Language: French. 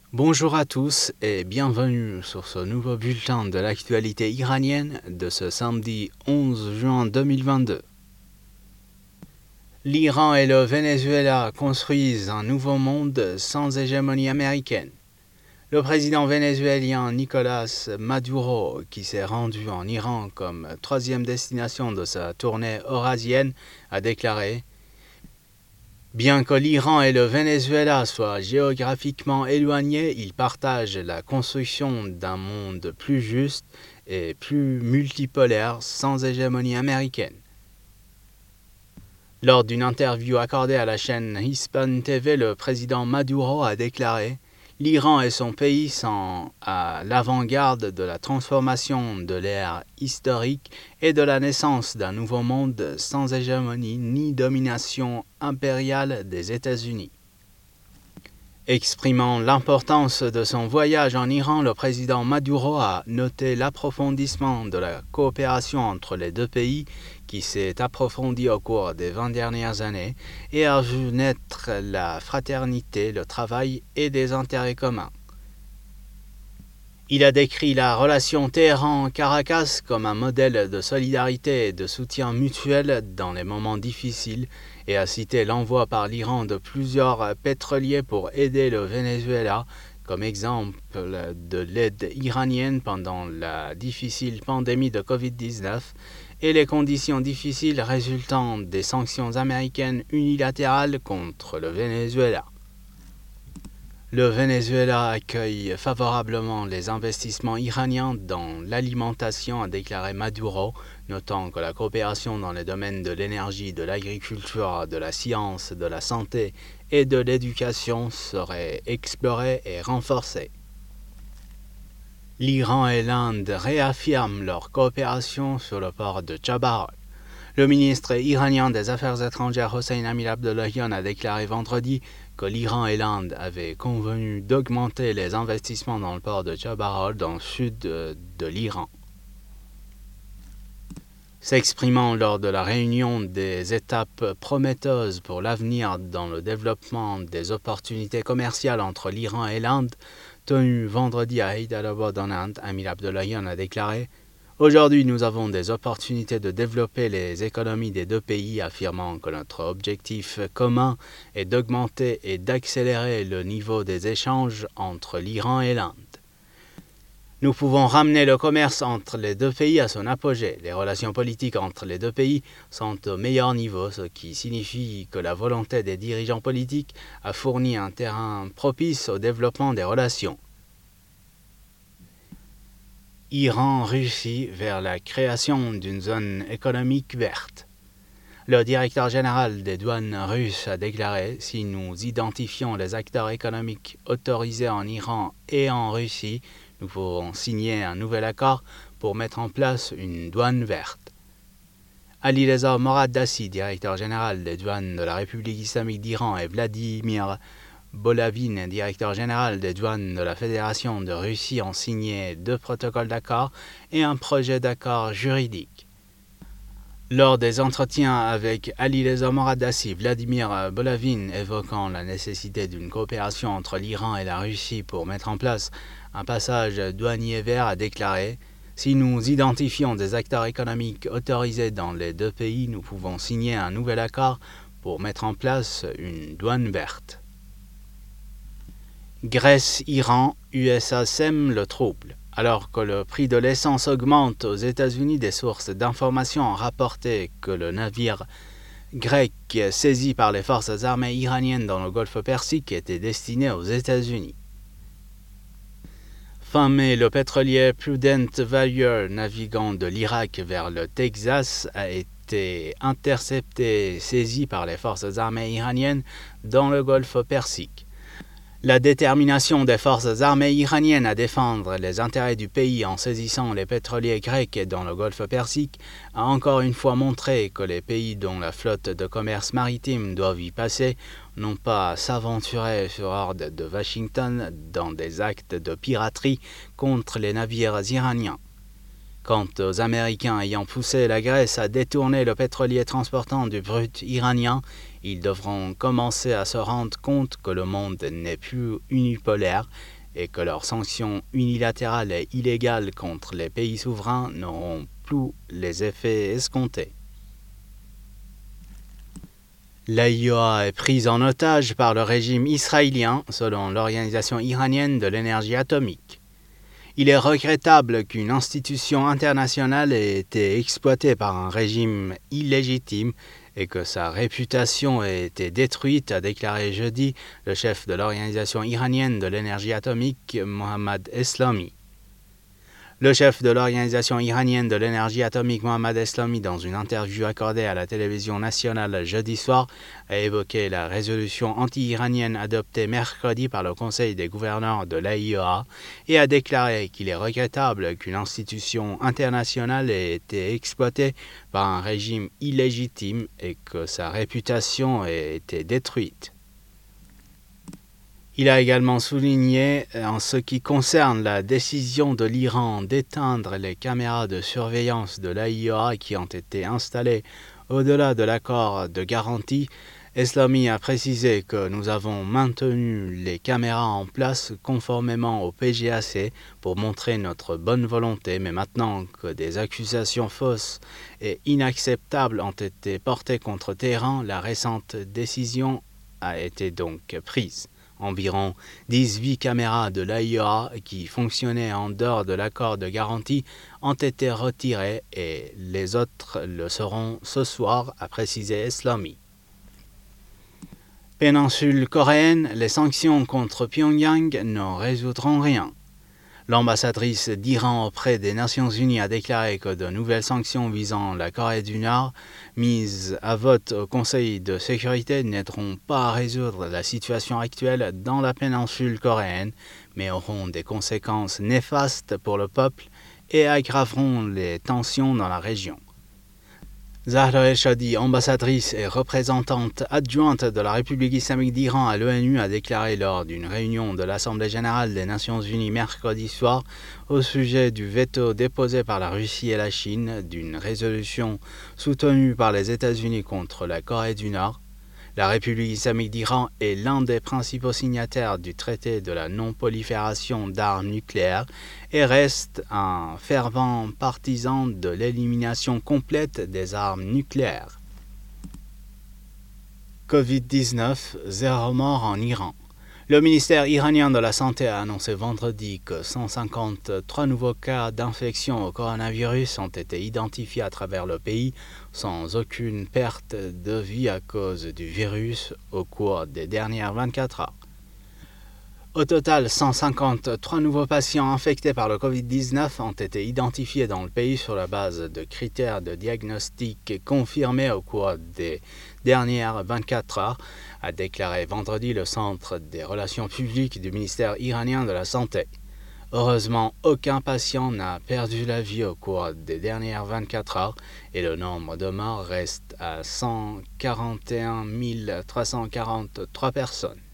Bonjour à tous et bienvenue sur ce nouveau bulletin de l'actualité iranienne de ce samedi 11 juin 2022. L'Iran et le Venezuela construisent un nouveau monde sans hégémonie américaine. Le président vénézuélien Nicolás Maduro, qui s'est rendu en Iran comme troisième destination de sa tournée eurasienne, a déclaré « Bien que l'Iran et le Venezuela soient géographiquement éloignés, ils partagent la construction d'un monde plus juste et plus multipolaire sans hégémonie américaine. » Lors d'une interview accordée à la chaîne Hispan TV, le président Maduro a déclaré « L'Iran et son pays sont à l'avant-garde de la transformation de l'ère historique et de la naissance d'un nouveau monde sans hégémonie ni domination impériale des États-Unis. » Exprimant l'importance de son voyage en Iran, le président Maduro a noté l'approfondissement de la coopération entre les deux pays qui s'est approfondi au cours des 20 dernières années et a vu naître la fraternité, le travail et des intérêts communs. Il a décrit la relation Téhéran-Caracas comme un modèle de solidarité et de soutien mutuel dans les moments difficiles et a cité l'envoi par l'Iran de plusieurs pétroliers pour aider le Venezuela comme exemple de l'aide iranienne pendant la difficile pandémie de Covid-19 et les conditions difficiles résultant des sanctions américaines unilatérales contre le Venezuela. Le Venezuela accueille favorablement les investissements iraniens dans l'alimentation, a déclaré Maduro, notant que la coopération dans les domaines de l'énergie, de l'agriculture, de la science, de la santé et de l'éducation serait explorée et renforcée. L'Iran et l'Inde réaffirment leur coopération sur le port de Chabahar. Le ministre iranien des Affaires étrangères Hossein Amir-Abdollahian a déclaré vendredi que l'Iran et l'Inde avaient convenu d'augmenter les investissements dans le port de Chabahar dans le sud de l'Iran. S'exprimant lors de la réunion des étapes prometteuses pour l'avenir dans le développement des opportunités commerciales entre l'Iran et l'Inde, tenue vendredi à Hyderabad en Inde, Amir Abdollahian a déclaré « Aujourd'hui, nous avons des opportunités de développer les économies des deux pays, affirmant que notre objectif commun est d'augmenter et d'accélérer le niveau des échanges entre l'Iran et l'Inde. Nous pouvons ramener le commerce entre les deux pays à son apogée. Les relations politiques entre les deux pays sont au meilleur niveau, ce qui signifie que la volonté des dirigeants politiques a fourni un terrain propice au développement des relations. » Iran-Russie vers la création d'une zone économique verte. Le directeur général des douanes russes a déclaré « Si nous identifions les acteurs économiques autorisés en Iran et en Russie, nous pourrons signer un nouvel accord pour mettre en place une douane verte. » Alireza Moradassi, directeur général des douanes de la République islamique d'Iran, et Vladimir Bolavin, directeur général des douanes de la Fédération de Russie, ont signé 2 protocoles d'accord et un projet d'accord juridique. Lors des entretiens avec Alireza Moradassi, Vladimir Bolavin, évoquant la nécessité d'une coopération entre l'Iran et la Russie pour mettre en place un passage douanier vert, a déclaré « Si nous identifions des acteurs économiques autorisés dans les deux pays, nous pouvons signer un nouvel accord pour mettre en place une douane verte. » Grèce-Iran, USA sème le trouble. Alors que le prix de l'essence augmente aux États-Unis, des sources d'information ont rapporté que le navire grec saisi par les forces armées iraniennes dans le golfe Persique était destiné aux États-Unis. Fin mai, le pétrolier Prudent Value, naviguant de l'Irak vers le Texas, a été intercepté et saisi par les forces armées iraniennes dans le golfe Persique. La détermination des forces armées iraniennes à défendre les intérêts du pays en saisissant les pétroliers grecs dans le golfe Persique a encore une fois montré que les pays dont la flotte de commerce maritime doivent y passer n'ont pas à s'aventurer sur ordre de Washington dans des actes de piraterie contre les navires iraniens. Quant aux Américains ayant poussé la Grèce à détourner le pétrolier transportant du brut iranien, ils devront commencer à se rendre compte que le monde n'est plus unipolaire et que leurs sanctions unilatérales et illégales contre les pays souverains n'auront plus les effets escomptés. L'AIEA est prise en otage par le régime israélien, selon l'Organisation iranienne de l'énergie atomique. Il est regrettable qu'une institution internationale ait été exploitée par un régime illégitime et que sa réputation ait été détruite, a déclaré jeudi le chef de l'Organisation iranienne de l'énergie atomique, Mohammad Eslami. Le chef de l'Organisation iranienne de l'énergie atomique, Mohammad Eslami, dans une interview accordée à la télévision nationale jeudi soir, a évoqué la résolution anti-iranienne adoptée mercredi par le Conseil des gouverneurs de l'AIEA et a déclaré qu'il est regrettable qu'une institution internationale ait été exploitée par un régime illégitime et que sa réputation ait été détruite. Il a également souligné, en ce qui concerne la décision de l'Iran d'éteindre les caméras de surveillance de l'AIEA qui ont été installées au-delà de l'accord de garantie, Eslami a précisé que nous avons maintenu les caméras en place conformément au PGAC pour montrer notre bonne volonté, mais maintenant que des accusations fausses et inacceptables ont été portées contre Téhéran, la récente décision a été donc prise. Environ 18 caméras de l'AIEA qui fonctionnaient en dehors de l'accord de garantie ont été retirées et les autres le seront ce soir, a précisé Eslami. Péninsule coréenne, les sanctions contre Pyongyang ne résoudront rien. L'ambassadrice d'Iran auprès des Nations Unies a déclaré que de nouvelles sanctions visant la Corée du Nord, mises à vote au Conseil de sécurité, n'aideront pas à résoudre la situation actuelle dans la péninsule coréenne, mais auront des conséquences néfastes pour le peuple et aggraveront les tensions dans la région. Zahra El-Shadi, ambassadrice et représentante adjointe de la République islamique d'Iran à l'ONU, a déclaré lors d'une réunion de l'Assemblée générale des Nations unies mercredi soir au sujet du veto déposé par la Russie et la Chine d'une résolution soutenue par les États-Unis contre la Corée du Nord. La République islamique d'Iran est l'un des principaux signataires du traité de la non-prolifération d'armes nucléaires et reste un fervent partisan de l'élimination complète des armes nucléaires. Covid-19, 0 mort en Iran. Le ministère iranien de la Santé a annoncé vendredi que 153 nouveaux cas d'infection au coronavirus ont été identifiés à travers le pays sans aucune perte de vie à cause du virus au cours des dernières 24 heures. Au total, 153 nouveaux patients infectés par le Covid-19 ont été identifiés dans le pays sur la base de critères de diagnostic confirmés au cours des dernières 24 heures, a déclaré vendredi le Centre des relations publiques du ministère iranien de la Santé. Heureusement, aucun patient n'a perdu la vie au cours des dernières 24 heures et le nombre de morts reste à 141 343 personnes.